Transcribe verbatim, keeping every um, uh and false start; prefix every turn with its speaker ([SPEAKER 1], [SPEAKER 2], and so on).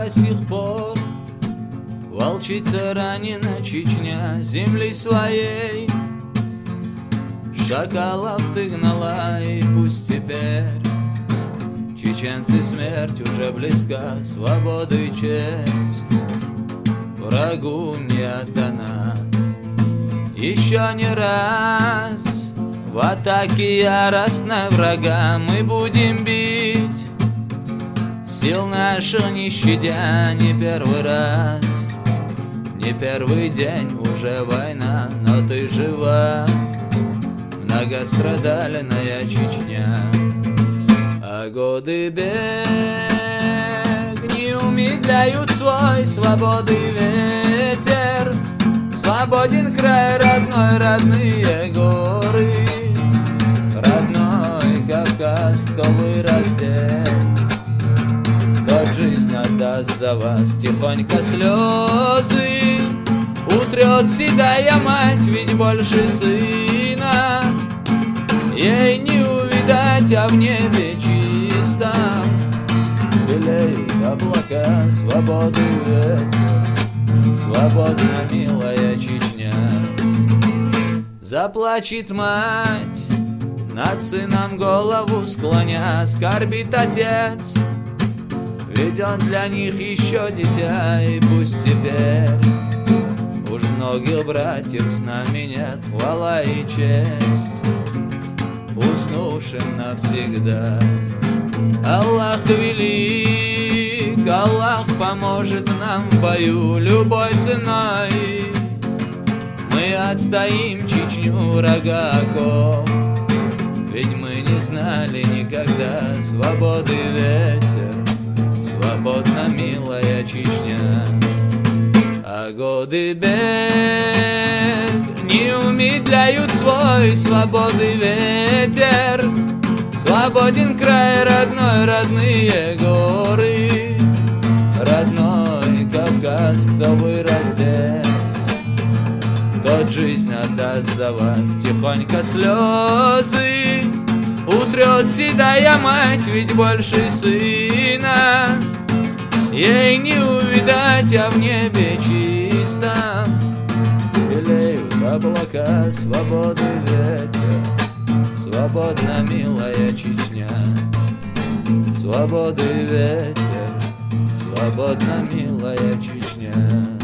[SPEAKER 1] до сих пор волчица ранена Чечня земли своей. Шакалов ты гнала, и пусть теперь чеченцы смерть уже близка, свобода и честь врагу не отдана. Еще не раз в атаке яростно врага мы будем бить, сил наших не щадя не первый раз. Не первый день уже война, но ты жива, многострадальная Чечня. А годы бег не умедляют свой свободы ветер. Свободен край родной, родные горы, родной Кавказ, кто вырос здесь, тот жизнь отдаст за вас. Тихонько слезы утрет седая мать, ведь больше сына ей не увидать, а в небе чистом белеют облака, свободы ветер, свободна милая Чечня. Заплачет мать, над сыном голову склоня, скорбит отец, ведь он для них еще дитя. И пусть теперь уж многих братьев с нами нет, хвала и честь уснувшим навсегда. Аллах велик, Аллах поможет нам в бою любой ценой. Мы отстоим Чечню врага оков, ведь мы не знали никогда свободы ветер, свободна милая Чечня. А годы бег не умедляют свой свободы ветер. Свободен край родной, родные горы, родной Кавказ, кто вырос здесь, тот жизнь отдаст за вас. Тихонько слезы утрет седая мать, ведь больше сына ей не увидать, а в небе чистом белеют облака, свободы ветер, свободна милая Чечня. Свободы ветер, свободна милая Чечня.